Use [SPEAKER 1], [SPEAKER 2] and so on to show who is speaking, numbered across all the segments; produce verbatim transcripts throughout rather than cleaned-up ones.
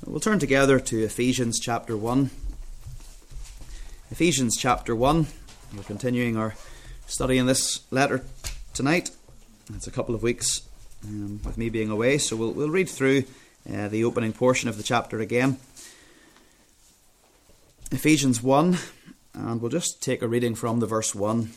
[SPEAKER 1] We'll turn together to Ephesians chapter one. Ephesians chapter one. We're continuing our study in this letter tonight. It's a couple of weeks um, with me being away, so we'll, we'll read through uh, the opening portion of the chapter again. Ephesians one, and we'll just take a reading from the verse one.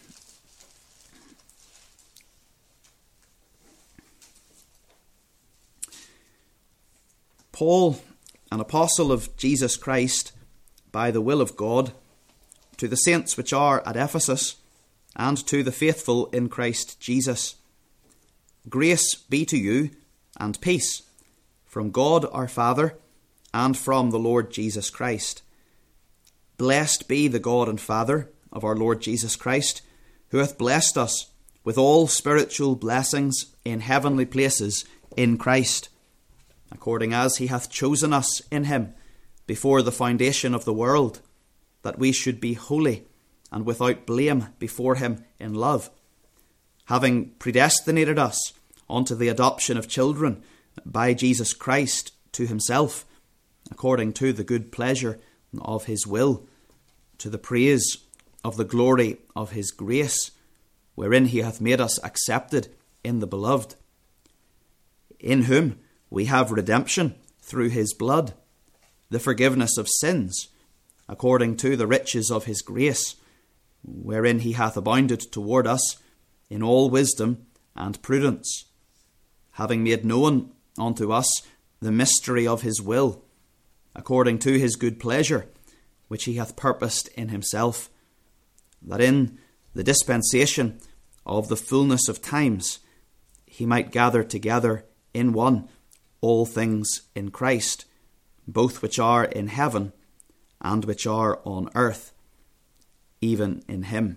[SPEAKER 1] Paul, an apostle of Jesus Christ, by the will of God, to the saints which are at Ephesus, and to the faithful in Christ Jesus. Grace be to you, and peace, from God our Father, and from the Lord Jesus Christ. Blessed be the God and Father of our Lord Jesus Christ, who hath blessed us with all spiritual blessings in heavenly places in Christ, according as he hath chosen us in him before the foundation of the world, that we should be holy and without blame before him in love, having predestinated us unto the adoption of children by Jesus Christ to himself, according to the good pleasure of his will, to the praise of the glory of his grace, wherein he hath made us accepted in the beloved, in whom we have redemption through his blood, the forgiveness of sins, according to the riches of his grace, wherein he hath abounded toward us in all wisdom and prudence, having made known unto us the mystery of his will, according to his good pleasure, which he hath purposed in himself, that in the dispensation of the fullness of times he might gather together in one all things in Christ, both which are in heaven and which are on earth, even in him.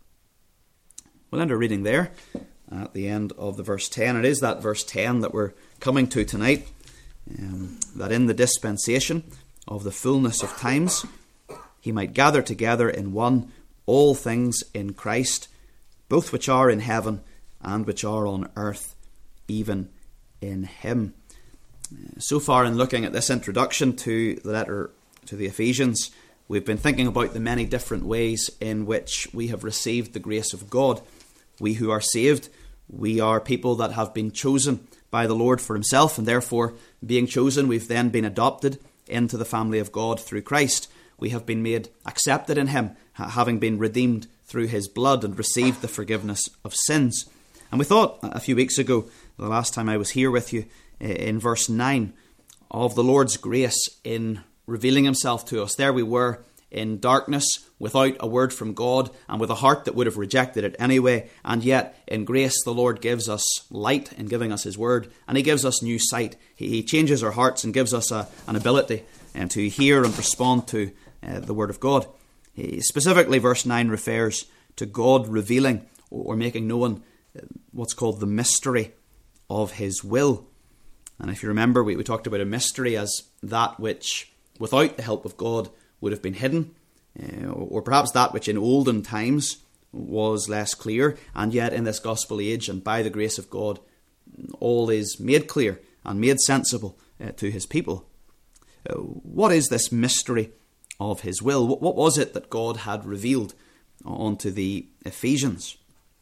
[SPEAKER 1] We'll end our reading there at the end of the verse ten. It is that verse ten that we're coming to tonight, um, that in the dispensation of the fullness of times he might gather together in one all things in Christ, both which are in heaven and which are on earth, even in him. So far in looking at this introduction to the letter to the Ephesians, we've been thinking about the many different ways in which we have received the grace of God. We who are saved, we are people that have been chosen by the Lord for himself, and therefore, being chosen, we've then been adopted into the family of God through Christ. We have been made accepted in him, having been redeemed through his blood and received the forgiveness of sins. And we thought a few weeks ago, the last time I was here with you, in verse nine, of the Lord's grace in revealing himself to us. There we were in darkness, without a word from God, and with a heart that would have rejected it anyway. And yet, in grace, the Lord gives us light in giving us his word, and he gives us new sight. He, he changes our hearts and gives us a, an ability and to hear and respond to uh, the word of God. He, specifically, verse nine refers to God revealing or making known what's called the mystery of his will. And if you remember, we, we talked about a mystery as that which, without the help of God, would have been hidden, uh, or perhaps that which in olden times was less clear, and yet in this gospel age, and by the grace of God, all is made clear and made sensible uh, to his people. Uh, what is this mystery of his will? What, what was it that God had revealed unto the Ephesians?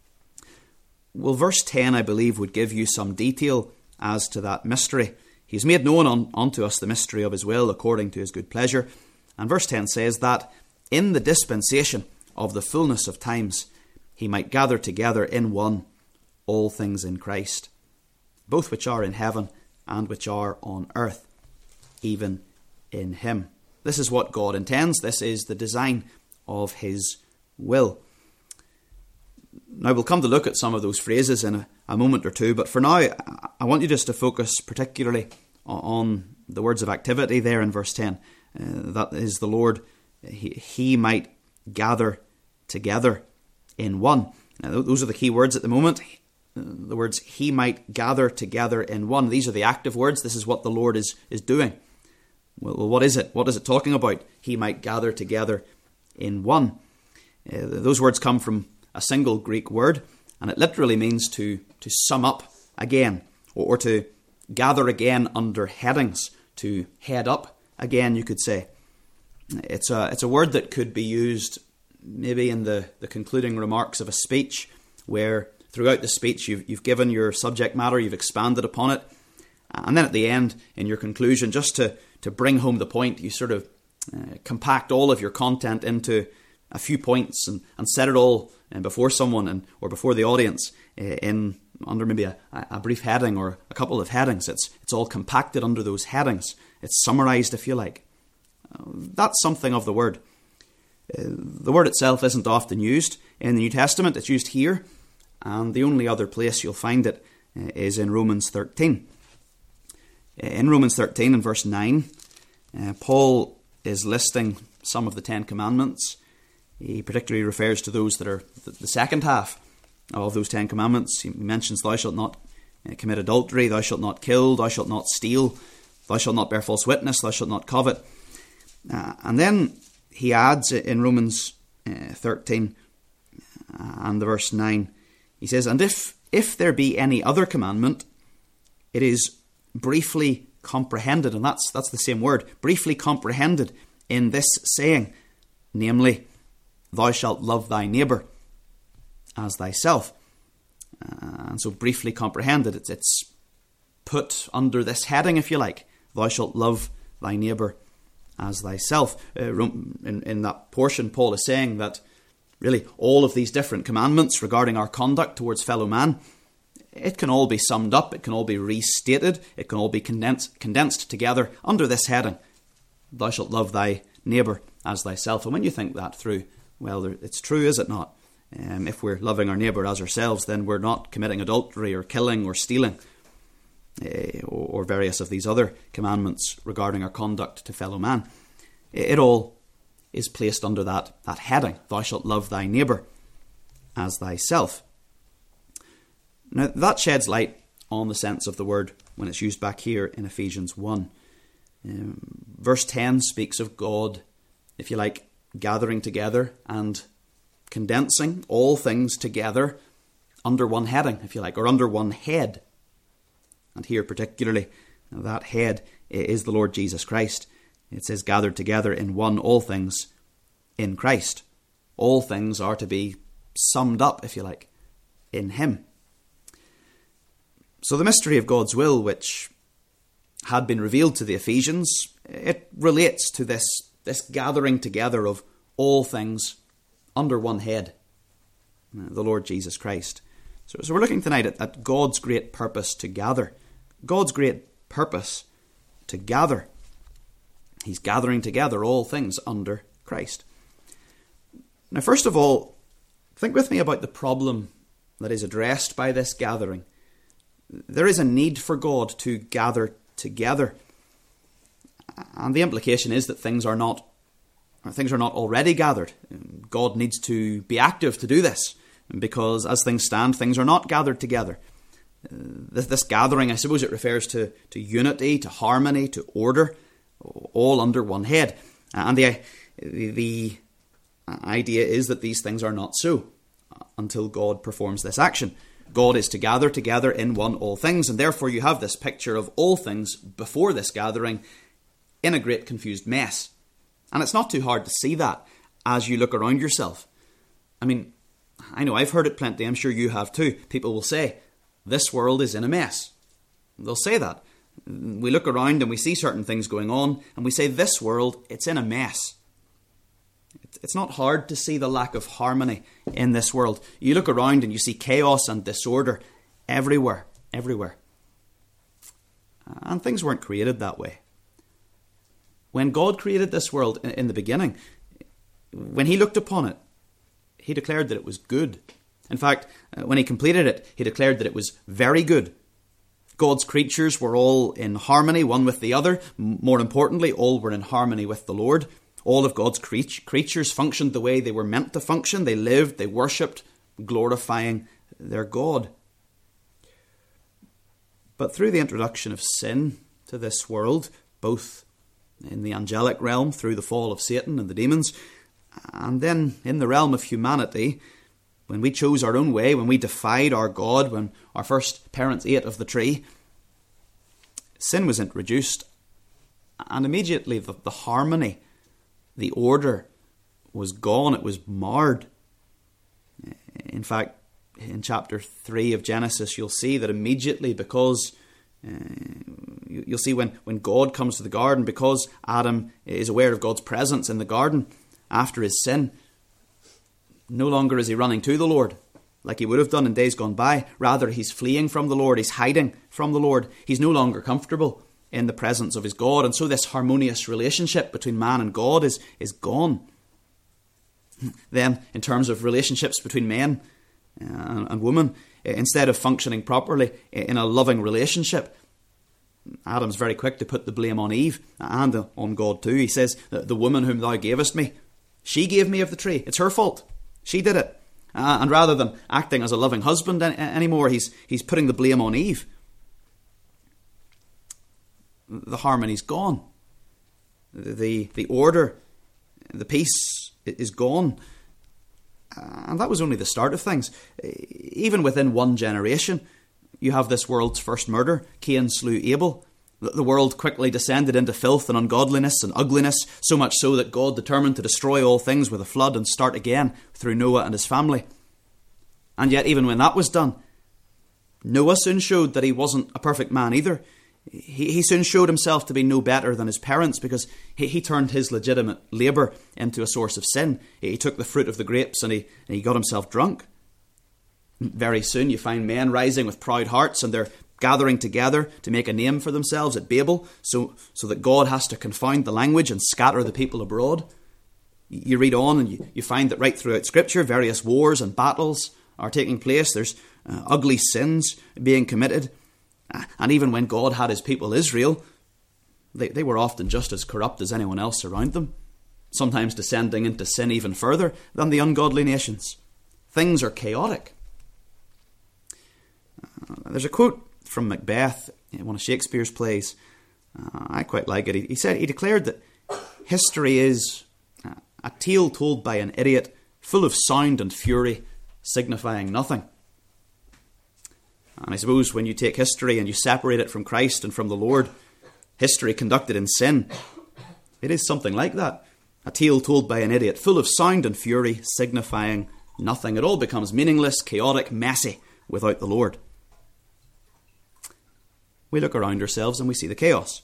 [SPEAKER 1] Well, verse ten, I believe, would give you some detail as to that mystery. He's made known on, unto us the mystery of his will according to his good pleasure. And verse ten says that in the dispensation of the fullness of times he might gather together in one all things in Christ, both which are in heaven and which are on earth, even in him. This is what God intends. This is the design of his will. Now, we'll come to look at some of those phrases in a, a moment or two, but for now, I want you just to focus particularly on the words of activity there in verse ten. Uh, that is the Lord, he, he might gather together in one. Now, those are the key words at the moment. Uh, the words, he might gather together in one. These are the active words. This is what the Lord is, is doing. Well, well, what is it? What is it talking about? He might gather together in one. Uh, those words come from a single Greek word, and it literally means to, to sum up again, or, or to gather again under headings, to head up again, you could say. It's a, it's a word that could be used maybe in the, the concluding remarks of a speech, where throughout the speech you've, you've given your subject matter, you've expanded upon it, and then at the end, in your conclusion, just to, to bring home the point, you sort of uh, compact all of your content into a few points and, and set it all uh, before someone and or before the audience uh, in under maybe a, a brief heading or a couple of headings. It's it's all compacted under those headings. It's summarized, if you like. Uh, that's something of the word. Uh, the word itself isn't often used in the New Testament. It's used here, and the only other place you'll find it uh, is in Romans thirteen. Uh, in Romans thirteen, in verse nine, uh, Paul is listing some of the Ten Commandments. He particularly refers to those that are the second half of those Ten Commandments. He mentions, thou shalt not commit adultery, thou shalt not kill, thou shalt not steal, thou shalt not bear false witness, thou shalt not covet. Uh, and then he adds in Romans uh, thirteen uh, and the verse nine, he says, and if, if there be any other commandment, it is briefly comprehended, and that's, that's the same word, briefly comprehended in this saying, namely, thou shalt love thy neighbour as thyself. Uh, and so briefly comprehended, it's, it's put under this heading, if you like, thou shalt love thy neighbour as thyself. Uh, in, in that portion, Paul is saying that really all of these different commandments regarding our conduct towards fellow man, it can all be summed up, it can all be restated, it can all be condensed, condensed together under this heading, thou shalt love thy neighbour as thyself. And when you think that through, well, it's true, is it not? Um, if we're loving our neighbour as ourselves, then we're not committing adultery or killing or stealing uh, or, or various of these other commandments regarding our conduct to fellow man. It, it all is placed under that, that heading, thou shalt love thy neighbour as thyself. Now, that sheds light on the sense of the word when it's used back here in Ephesians one. Um, verse ten speaks of God, if you like, gathering together and condensing all things together under one heading, if you like, or under one head. And here particularly, that head is the Lord Jesus Christ. It says gathered together in one, all things in Christ. All things are to be summed up, if you like, in Him. So the mystery of God's will, which had been revealed to the Ephesians, it relates to this, this gathering together of all things under one head, the Lord Jesus Christ. So, so we're looking tonight at, at God's great purpose to gather. God's great purpose to gather. He's gathering together all things under Christ. Now, first of all, think with me about the problem that is addressed by this gathering. There is a need for God to gather together. And the implication is that things are not things are not already gathered. God needs to be active to do this, because as things stand, things are not gathered together. Uh, this, this gathering, I suppose it refers to, to unity, to harmony, to order, all under one head. And the, the, the idea is that these things are not so until God performs this action. God is to gather together in one all things, and therefore you have this picture of all things before this gathering in a great confused mess. And it's not too hard to see that as you look around yourself. I mean, I know I've heard it plenty, I'm sure you have too. People will say, this world is in a mess. They'll say that. We look around and we see certain things going on, and we say, this world, it's in a mess. It's not hard to see the lack of harmony in this world. You look around and you see chaos and disorder everywhere, everywhere. And things weren't created that way. When God created this world in the beginning, when He looked upon it, He declared that it was good. In fact, when He completed it, He declared that it was very good. God's creatures were all in harmony, one with the other. More importantly, all were in harmony with the Lord. All of God's creatures functioned the way they were meant to function. They lived, they worshipped, glorifying their God. But through the introduction of sin to this world, both in the angelic realm through the fall of Satan and the demons, and then in the realm of humanity, when we chose our own way, when we defied our God, when our first parents ate of the tree, sin was introduced, And immediately the, the harmony, the order was gone. It was marred. In fact, in chapter three of Genesis, you'll see that immediately, because uh, you'll see when, when God comes to the garden, because Adam is aware of God's presence in the garden after his sin, no longer is he running to the Lord like he would have done in days gone by. Rather, he's fleeing from the Lord. He's hiding from the Lord. He's no longer comfortable in the presence of his God. And so this harmonious relationship between man and God is, is gone. Then, in terms of relationships between men uh, and women, instead of functioning properly in a loving relationship, Adam's very quick to put the blame on Eve and on God too. He says, the woman whom thou gavest me, she gave me of the tree. It's her fault. She did it. Uh, and rather than acting as a loving husband any, anymore, he's he's putting the blame on Eve. The harmony's gone. The, the order, the peace is gone. And that was only the start of things. Even within one generation, you have this world's first murder. Cain slew Abel. The world quickly descended into filth and ungodliness and ugliness, so much so that God determined to destroy all things with a flood and start again through Noah and his family. And yet, even when that was done, Noah soon showed that he wasn't a perfect man either. He, he soon showed himself to be no better than his parents, because he, he turned his legitimate labour into a source of sin. He took the fruit of the grapes and he, and he got himself drunk. Very soon you find men rising with proud hearts, and they're gathering together to make a name for themselves at Babel, so, so that God has to confound the language and scatter the people abroad. You read on and you, you find that right throughout Scripture, various wars and battles are taking place. There's uh, ugly sins being committed. And even when God had his people Israel, they, they were often just as corrupt as anyone else around them, sometimes descending into sin even further than the ungodly nations. Things are chaotic. Uh, there's a quote from Macbeth, one of Shakespeare's plays. Uh, I quite like it. He, he said, he declared that history is uh, a tale told by an idiot, full of sound and fury, signifying nothing. And I suppose when you take history and you separate it from Christ and from the Lord, history conducted in sin, it is something like that. A tale told by an idiot, full of sound and fury, signifying nothing. It all becomes meaningless, chaotic, messy without the Lord. We look around ourselves and we see the chaos.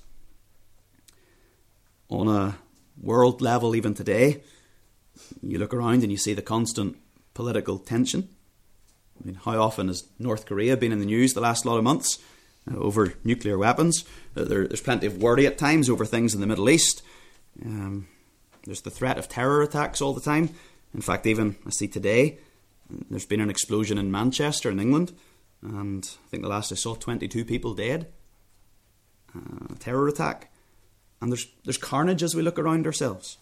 [SPEAKER 1] On a world level, even today, you look around and you see the constant political tension. I mean, how often has North Korea been in the news the last lot of months uh, over nuclear weapons? Uh, there, there's plenty of worry at times over things in the Middle East. Um, there's the threat of terror attacks all the time. In fact, even I see today, there's been an explosion in Manchester in England, and I think the last I saw, twenty-two people dead. Uh, terror attack. And there's there's carnage as we look around ourselves.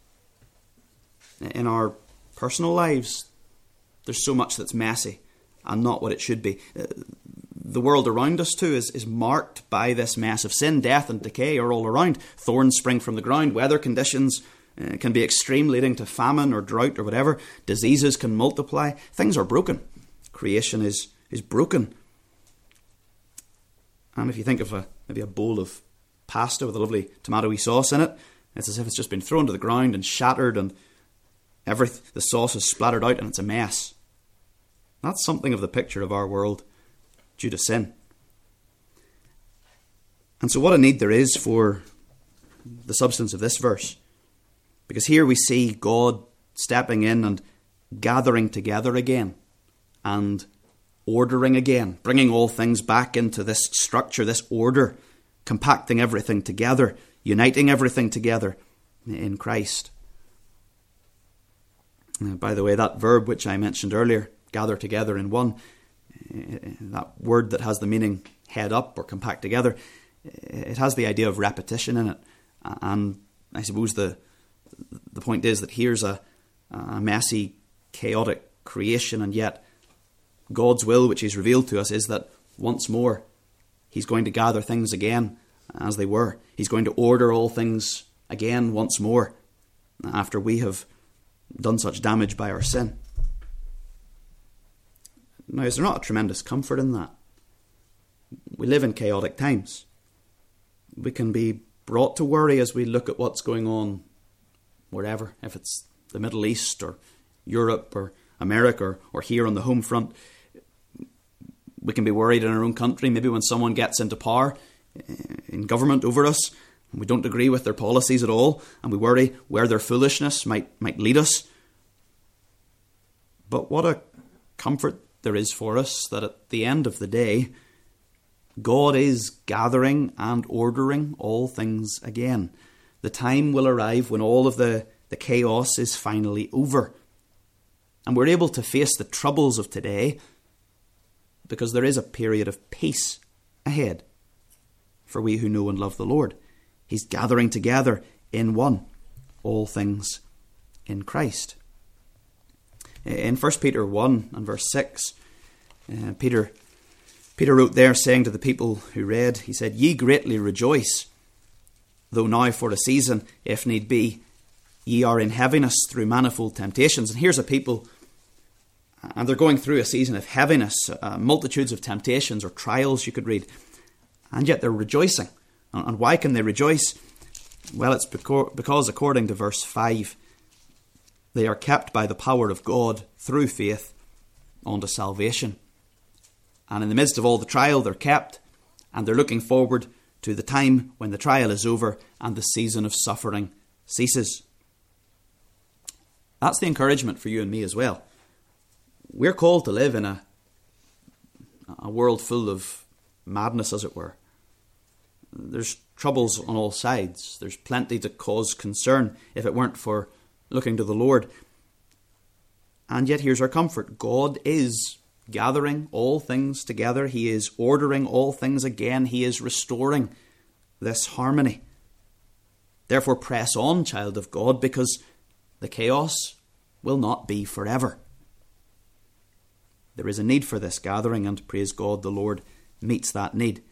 [SPEAKER 1] In our personal lives, there's so much that's messy and not what it should be. Uh, the world around us too is, is marked by this mess of sin. Death and decay are all around. Thorns spring from the ground. Weather conditions uh, can be extreme, leading to famine or drought or whatever. Diseases can multiply. Things are broken. Creation is, is broken. And if you think of a maybe a bowl of pasta with a lovely tomatoey sauce in it, it's as if it's just been thrown to the ground and shattered, and every the sauce is splattered out and it's a mess. That's something of the picture of our world due to sin. And so what a need there is for the substance of this verse. Because here we see God stepping in and gathering together again and ordering again, bringing all things back into this structure, this order, compacting everything together, uniting everything together in Christ. Uh, by the way, that verb which I mentioned earlier, gather together in one, uh, that word that has the meaning head up or compact together, it has the idea of repetition in it. And I suppose the the point is that here's a, a messy, chaotic creation, and yet God's will, which He's revealed to us, is that once more He's going to gather things again as they were. He's going to order all things again once more after we have done such damage by our sin. Now, is there not a tremendous comfort in that? We live in chaotic times. We can be brought to worry as we look at what's going on wherever, if it's the Middle East or Europe or America or, or here on the home front. We can be worried in our own country, maybe when someone gets into power in government over us, and we don't agree with their policies at all, and we worry where their foolishness might, might lead us. But what a comfort there is for us that at the end of the day, God is gathering and ordering all things again. The time will arrive when all of the, the chaos is finally over. And we're able to face the troubles of today because there is a period of peace ahead for we who know and love the Lord. He's gathering together in one all things in Christ. In First Peter one and verse six, uh, Peter Peter wrote there, saying to the people who read, he said, "Ye greatly rejoice, though now for a season, if need be, ye are in heaviness through manifold temptations." And here's a people, and they're going through a season of heaviness, uh, multitudes of temptations or trials, you could read, and yet they're rejoicing. And why can they rejoice? Well, it's because, according to verse five, they are kept by the power of God through faith unto salvation. And in the midst of all the trial, they're kept, and they're looking forward to the time when the trial is over and the season of suffering ceases. That's the encouragement for you and me as well. We're called to live in a, a world full of madness, as it were. There's troubles on all sides. There's plenty to cause concern if it weren't for looking to the Lord. And yet here's our comfort. God is gathering all things together. He is ordering all things again. He is restoring this harmony. Therefore press on, child of God, because the chaos will not be forever. There is a need for this gathering, and praise God, the Lord meets that need.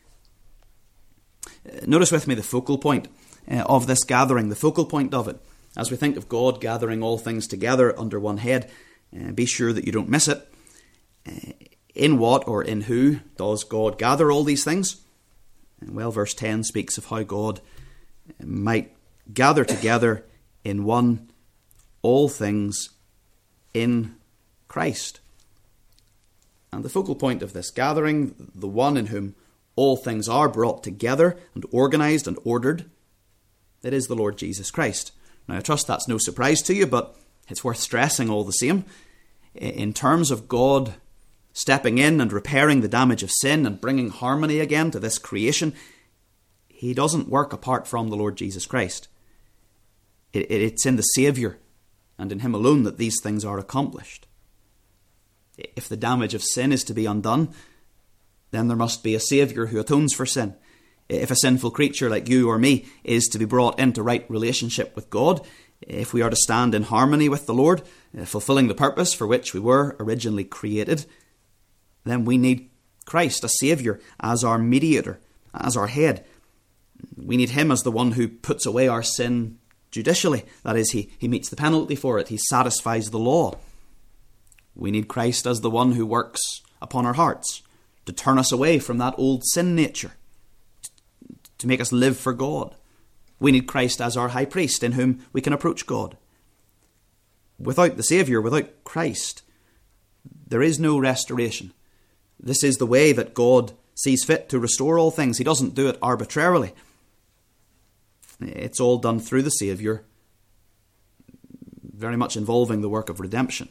[SPEAKER 1] Notice with me the focal point uh, of this gathering, the focal point of it. As we think of God gathering all things together under one head, uh, be sure that you don't miss it. Uh, in what or in who does God gather all these things? Well, verse ten speaks of how God might gather together in one all things in Christ. And the focal point of this gathering, the one in whom all things are brought together and organised and ordered, it is the Lord Jesus Christ. Now, I trust that's no surprise to you, but it's worth stressing all the same. In terms of God stepping in and repairing the damage of sin and bringing harmony again to this creation, he doesn't work apart from the Lord Jesus Christ. It's in the Saviour and in him alone that these things are accomplished. If the damage of sin is to be undone, then there must be a Saviour who atones for sin. If a sinful creature like you or me is to be brought into right relationship with God, if we are to stand in harmony with the Lord, fulfilling the purpose for which we were originally created, then we need Christ, a Saviour, as our mediator, as our head. We need him as the one who puts away our sin judicially. That is, he, he meets the penalty for it. He satisfies the law. We need Christ as the one who works upon our hearts to turn us away from that old sin nature, to make us live for God. We need Christ as our high priest in whom we can approach God. Without the Saviour, without Christ, there is no restoration. This is the way that God sees fit to restore all things. He doesn't do it arbitrarily. It's all done through the Saviour, very much involving the work of redemption.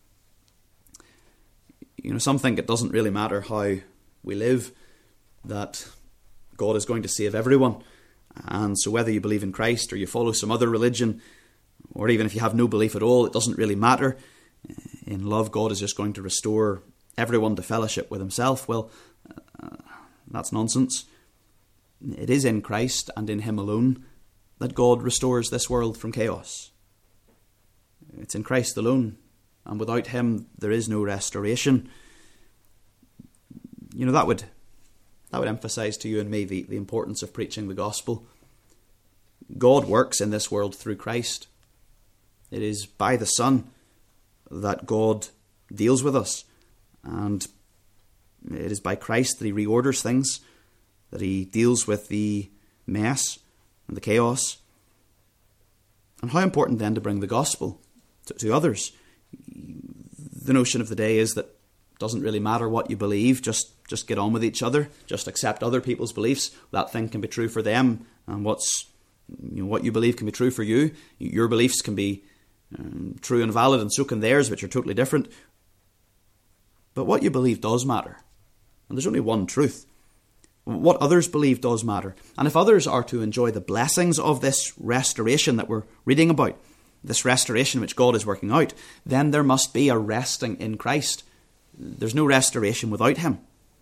[SPEAKER 1] You know, some think it doesn't really matter how we live, that God is going to save everyone. And so whether you believe in Christ or you follow some other religion, or even if you have no belief at all, it doesn't really matter. In love, God is just going to restore everyone to fellowship with himself. Well, uh, that's nonsense. It is in Christ and in him alone that God restores this world from chaos. It's in Christ alone, and without him there is no restoration. You know, that would that would emphasise to you and me the, the importance of preaching the gospel. God works in this world through Christ. It is by the Son that God deals with us, and it is by Christ that he reorders things, that he deals with the mess and the chaos. And how important then to bring the gospel to, to others. The notion of the day is that it doesn't really matter what you believe, just, just get on with each other, just accept other people's beliefs. That thing can be true for them, and what's you know, what you believe can be true for you. Your beliefs can be um, true and valid, and so can theirs, which are totally different. But what you believe does matter. And there's only one truth. What others believe does matter. And if others are to enjoy the blessings of this restoration that we're reading about, this restoration which God is working out, then there must be a resting in Christ. There's no restoration without him.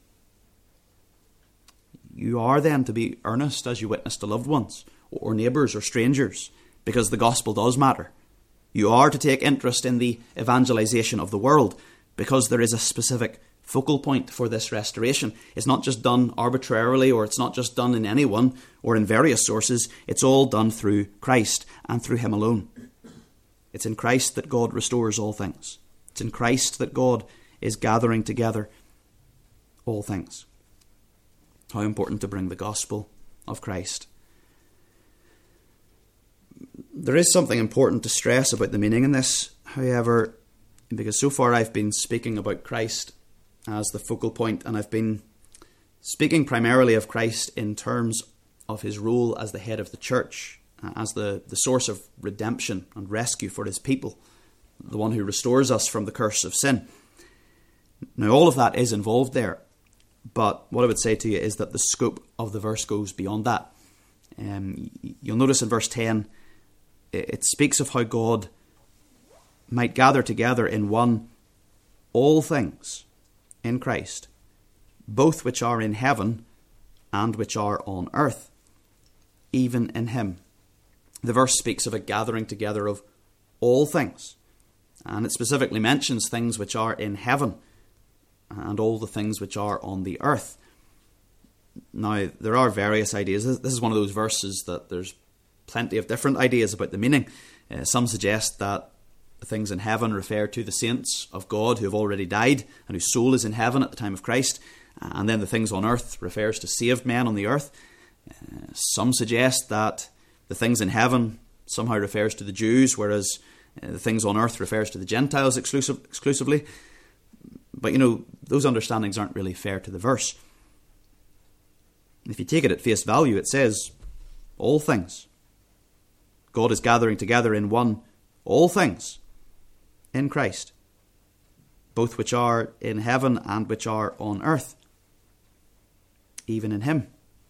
[SPEAKER 1] You are then to be earnest as you witness to loved ones, or neighbours, or strangers, because the gospel does matter. You are to take interest in the evangelisation of the world, because there is a specific focal point for this restoration. It's not just done arbitrarily, or it's not just done in anyone or in various sources. It's all done through Christ and through him alone. It's in Christ that God restores all things. It's in Christ that God is gathering together all things. How important to bring the gospel of Christ. There is something important to stress about the meaning in this, however, because so far I've been speaking about Christ as the focal point, and I've been speaking primarily of Christ in terms of his role as the head of the church, as the, the source of redemption and rescue for his people, the one who restores us from the curse of sin. Now, all of that is involved there, but what I would say to you is that the scope of the verse goes beyond that. Um, you'll notice in verse ten, it speaks of how God might gather together in one all things in Christ, both which are in heaven and which are on earth, even in him. The verse speaks of a gathering together of all things, and it specifically mentions things which are in heaven and all the things which are on the earth. Now, there are various ideas. This is one of those verses that there's plenty of different ideas about the meaning. Uh, some suggest that the things in heaven refer to the saints of God who have already died and whose soul is in heaven at the time of Christ. And then the things on earth refers to saved men on the earth. Uh, some suggest that the things in heaven somehow refers to the Jews, whereas uh, the things on earth refers to the Gentiles exclusive, exclusively. But, you know, those understandings aren't really fair to the verse. If you take it at face value, it says all things. God is gathering together in one all things in Christ, both which are in heaven and which are on earth, even in him.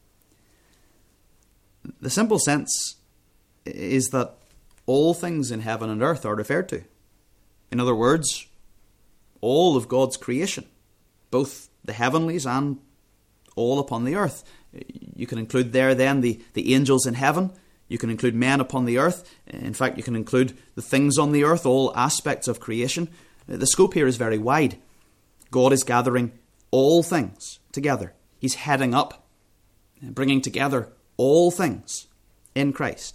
[SPEAKER 1] The simple sense is that all things in heaven and earth are referred to. In other words, all of God's creation, both the heavenlies and all upon the earth. You can include there then the, the angels in heaven. You can include men upon the earth. In fact, you can include the things on the earth, all aspects of creation. The scope here is very wide. God is gathering all things together. He's heading up, bringing together all things in Christ.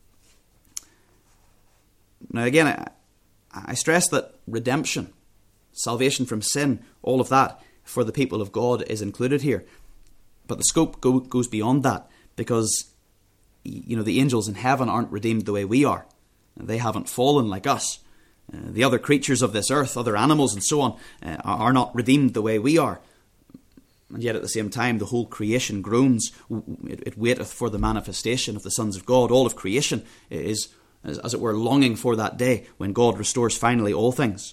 [SPEAKER 1] Now again, I, I stress that redemption, salvation from sin, all of that for the people of God is included here. But the scope go, goes beyond that, because you know the angels in heaven aren't redeemed the way we are. They haven't fallen like us. Uh, the other creatures of this earth, other animals and so on, uh, are not redeemed the way we are. And yet at the same time, the whole creation groans. It, it waiteth for the manifestation of the sons of God. All of creation is, as, as it were, longing for that day when God restores finally all things.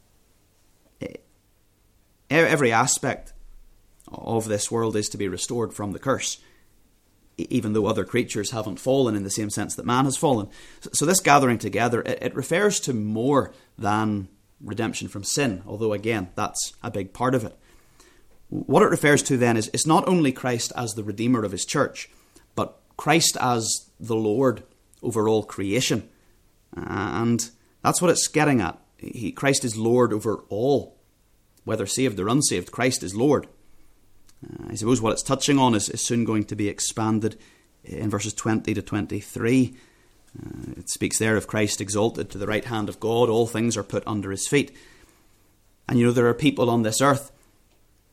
[SPEAKER 1] Every aspect of this world is to be restored from the curse, even though other creatures haven't fallen in the same sense that man has fallen. So this gathering together, it, it refers to more than redemption from sin, although again, that's a big part of it. What it refers to then is it's not only Christ as the Redeemer of his church, but Christ as the Lord over all creation. And that's what it's getting at. He, Christ is Lord over all. Whether saved or unsaved, Christ is Lord. Uh, I suppose what it's touching on is, is soon going to be expanded in verses twenty to twenty-three. Uh, it speaks there of Christ exalted to the right hand of God. All things are put under his feet. And you know, there are people on this earth,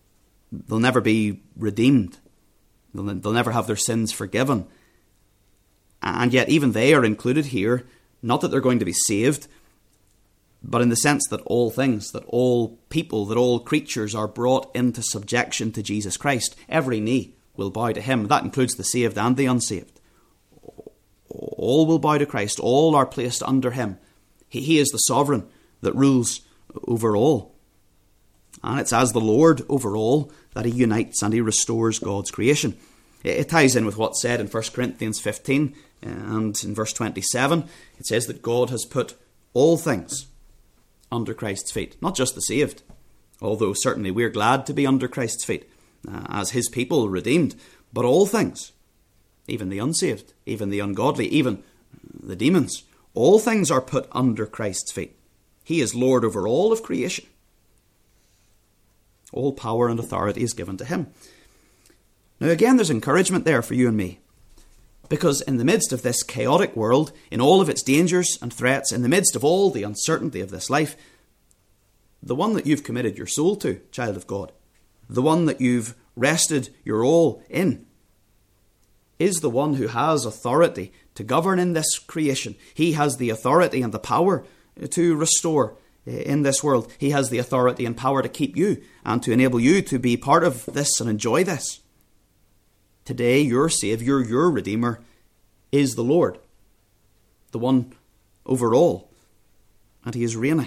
[SPEAKER 1] they'll never be redeemed. They'll, they'll never have their sins forgiven. And yet even they are included here, not that they're going to be saved, but in the sense that all things, that all people, that all creatures are brought into subjection to Jesus Christ. Every knee will bow to him. That includes the saved and the unsaved. All will bow to Christ. All are placed under him. He, he is the sovereign that rules over all. And it's as the Lord over all that he unites and he restores God's creation. It, it ties in with what's said in First Corinthians fifteen and in verse twenty-seven. It says that God has put all things under Christ's feet. Not just the saved, although certainly we're glad to be under Christ's feet uh, as his people redeemed, but all things, even the unsaved, even the ungodly, even the demons, all things are put under Christ's feet. He is Lord over all of creation. All power and authority is given to him. Now again, there's encouragement there for you and me. Because in the midst of this chaotic world, in all of its dangers and threats, in the midst of all the uncertainty of this life, the one that you've committed your soul to, child of God, the one that you've rested your all in, is the one who has authority to govern in this creation. He has the authority and the power to restore in this world. He has the authority and power to keep you and to enable you to be part of this and enjoy this. Today, your Saviour, your Redeemer, is the Lord, the one over all, and he is reigning.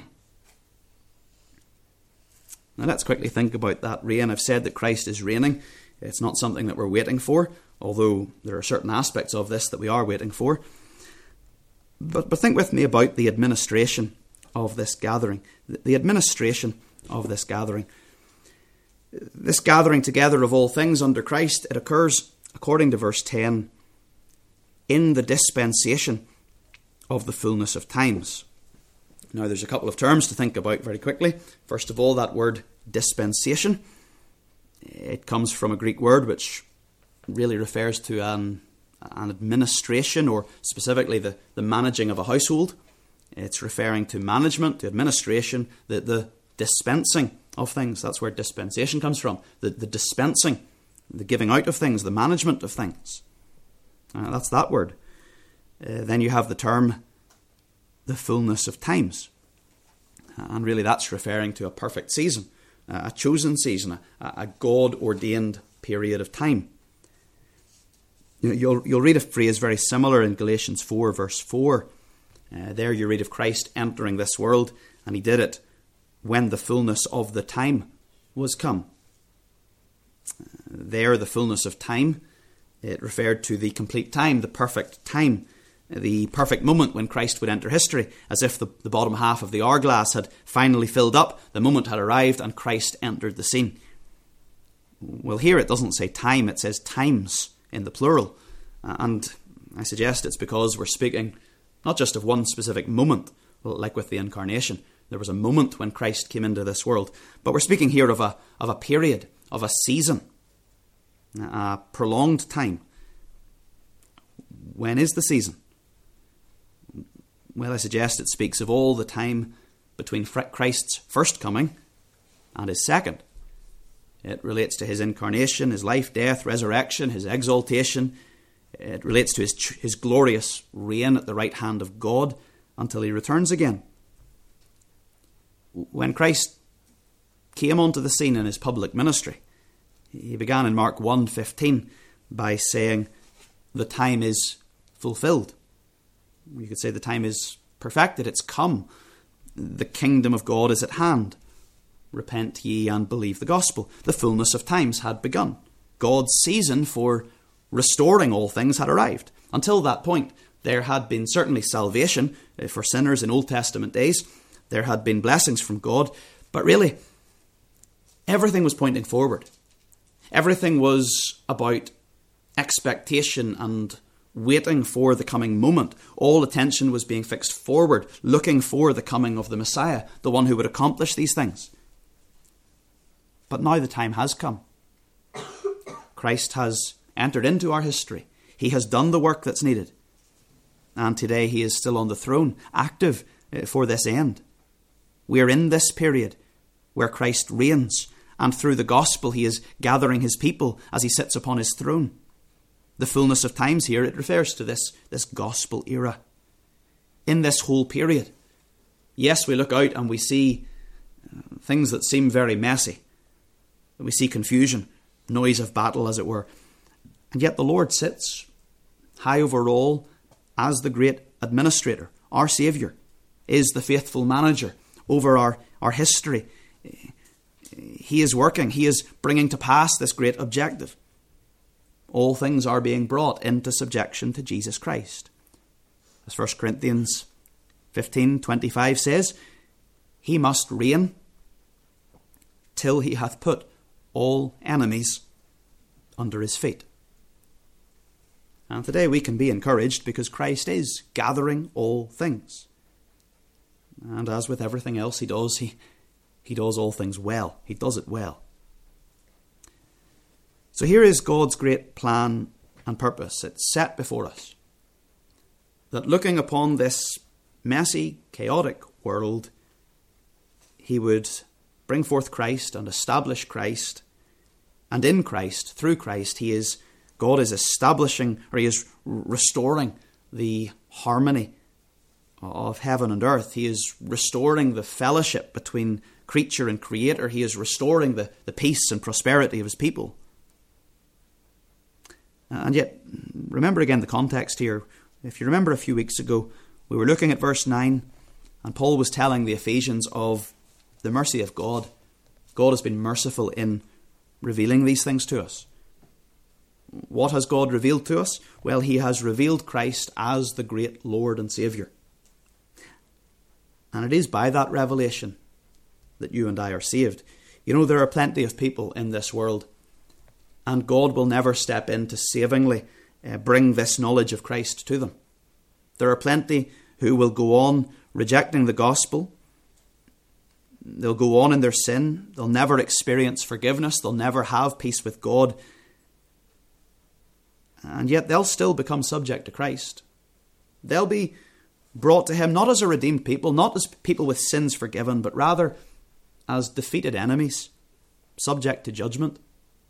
[SPEAKER 1] Now let's quickly think about that reign. I've said that Christ is reigning. It's not something that we're waiting for, although there are certain aspects of this that we are waiting for. But, but think with me about the administration of this gathering. The administration of this gathering. This gathering together of all things under Christ, it occurs, according to verse ten, in the dispensation of the fullness of times. Now there's a couple of terms to think about very quickly. First of all, that word dispensation. It comes from a Greek word which really refers to an, an administration, or specifically the, the managing of a household. It's referring to management, to administration, the, the dispensing of things. That's where dispensation comes from. The, the dispensing, the giving out of things, the management of things. Uh, that's that word. Uh, then you have the term, the fullness of times. And really that's referring to a perfect season, uh, a chosen season, a, a God-ordained period of time. You know, you'll, you'll read a phrase very similar in Galatians four, verse four. Uh, there you read of Christ entering this world, and he did it when the fullness of the time was come. There, the fullness of time, it referred to the complete time, the perfect time, the perfect moment when Christ would enter history, as if the, the bottom half of the hourglass had finally filled up, the moment had arrived, and Christ entered the scene. Well, here it doesn't say time, it says times in the plural. And I suggest it's because we're speaking not just of one specific moment, like with the incarnation. There was a moment when Christ came into this world. But we're speaking here of a of a period, of a season, a prolonged time. When is the season? Well, I suggest it speaks of all the time between Christ's first coming and his second. It relates to his incarnation, his life, death, resurrection, his exaltation. It relates to his, his glorious reign at the right hand of God until he returns again. When Christ came onto the scene in his public ministry, he began in Mark one fifteen by saying, the time is fulfilled. You could say the time is perfected, it's come. The kingdom of God is at hand. Repent ye and believe the gospel. The fullness of times had begun. God's season for restoring all things had arrived. Until that point, there had been certainly salvation for sinners in Old Testament days. There had been blessings from God. But really, everything was pointing forward. Everything was about expectation and waiting for the coming moment. All attention was being fixed forward, looking for the coming of the Messiah, the one who would accomplish these things. But now the time has come. Christ has entered into our history. He has done the work that's needed. And today he is still on the throne, active for this end. We are in this period where Christ reigns, and through the gospel he is gathering his people as he sits upon his throne. the fullness of times here, it refers to this, this gospel era. In this whole period, yes, we look out and we see uh, things that seem very messy. We see confusion, noise of battle, as it were. And yet the Lord sits high over all as the great administrator. Our Saviour is the faithful manager over our, our history. He is working. He is bringing to pass this great objective. All things are being brought into subjection to Jesus Christ. As First Corinthians fifteen twenty-five says, he must reign till he hath put all enemies under his feet. And today we can be encouraged because Christ is gathering all things. And as with everything else he does, he, he does all things well. He does it well. So here is God's great plan and purpose. It's set before us. That looking upon this messy, chaotic world, he would bring forth Christ and establish Christ. And in Christ, through Christ, he is God is establishing, or he is restoring the harmony of heaven and earth. He is restoring the fellowship between creature and creator. He is restoring the, the peace and prosperity of his people. And yet, remember again the context here. If you remember a few weeks ago, we were looking at verse nine, and Paul was telling the Ephesians of the mercy of God. God has been merciful in revealing these things to us. What has God revealed to us? Well, he has revealed Christ as the great Lord and Saviour. And it is by that revelation that you and I are saved. You know, there are plenty of people in this world, and God will never step in to savingly uh, bring this knowledge of Christ to them. There are plenty who will go on rejecting the gospel. They'll go on in their sin. They'll never experience forgiveness. They'll never have peace with God. And yet they'll still become subject to Christ. They'll be brought to him not as a redeemed people, not as people with sins forgiven, but rather as defeated enemies, subject to judgment.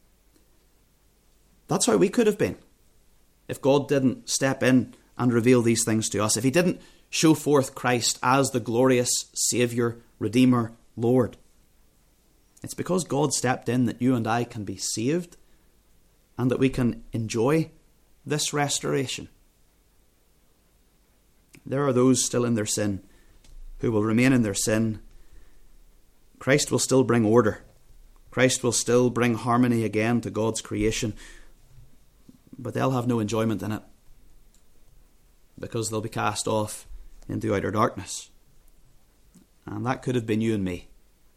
[SPEAKER 1] That's how we could have been if God didn't step in and reveal these things to us, if he didn't show forth Christ as the glorious Saviour, Redeemer, Lord. It's because God stepped in that you and I can be saved and that we can enjoy this restoration. There are those still in their sin who will remain in their sin. Christ will still bring order. Christ will still bring harmony again to God's creation. But they'll have no enjoyment in it because they'll be cast off into outer darkness. And that could have been you and me.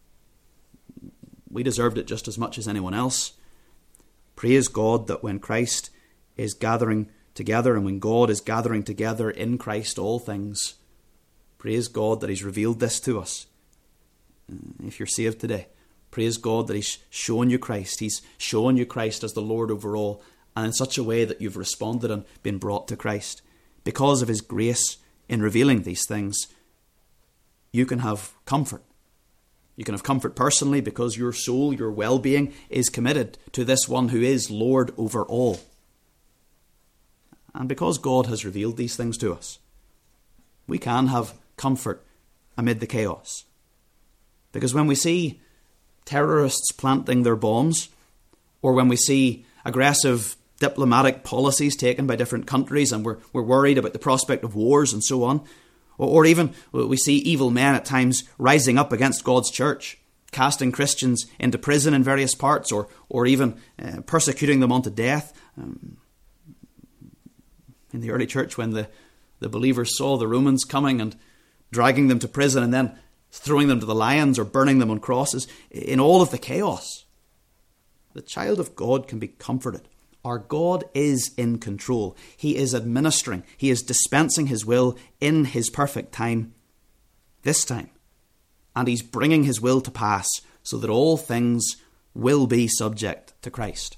[SPEAKER 1] We deserved it just as much as anyone else. Praise God that when Christ is gathering together and when God is gathering together in Christ all things, praise God that he's revealed this to us. If you're saved today, praise God that he's shown you Christ. He's shown you Christ as the Lord over all, and in such a way that you've responded and been brought to Christ. Because of his grace in revealing these things, you can have comfort. You can have comfort personally because your soul, your well-being is committed to this one who is Lord over all. And because God has revealed these things to us, we can have comfort amid the chaos. Because when we see terrorists planting their bombs, or when we see aggressive diplomatic policies taken by different countries and we're, we're worried about the prospect of wars and so on, or, or even we see evil men at times rising up against God's church, casting Christians into prison in various parts, or, or even uh, persecuting them unto death. Um, in the early church, when the, the believers saw the Romans coming and dragging them to prison and then throwing them to the lions or burning them on crosses, in all of the chaos, the child of God can be comforted. Our God is in control. He is administering. He is dispensing his will in his perfect time, this time. And he's bringing his will to pass so that all things will be subject to Christ.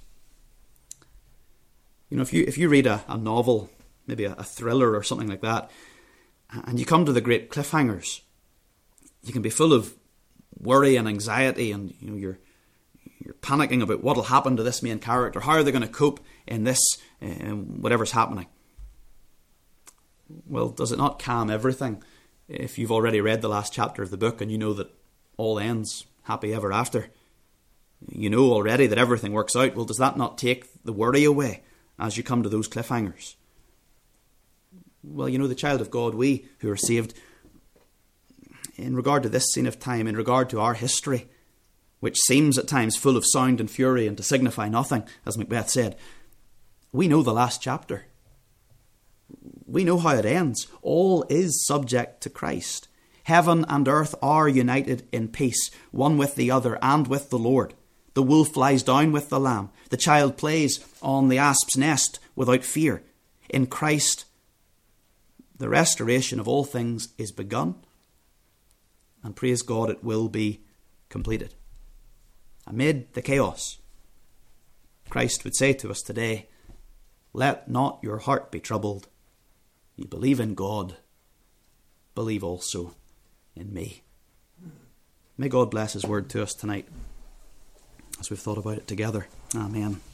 [SPEAKER 1] You know, if you if you read a, a novel, maybe a, a thriller or something like that, and you come to the great cliffhangers, you can be full of worry and anxiety, and you know you're You're panicking about what will happen to this main character. How are they going to cope in this, uh, whatever's happening? Well, does it not calm everything if you've already read the last chapter of the book and you know that all ends happy ever after? You know already that everything works out. Well, does that not take the worry away as you come to those cliffhangers? Well, you know, the child of God, we who are saved, in regard to this scene of time, in regard to our history, which seems at times full of sound and fury and to signify nothing, as Macbeth said, we know the last chapter. We know how it ends. All is subject to Christ. Heaven and earth are united in peace, one with the other and with the Lord. The wolf lies down with the lamb. The child plays on the asp's nest without fear. In Christ, the restoration of all things is begun, and praise God, it will be completed. Amid the chaos, Christ would say to us today, let not your heart be troubled. You believe in God, believe also in me. May God bless his word to us tonight as we've thought about it together. Amen.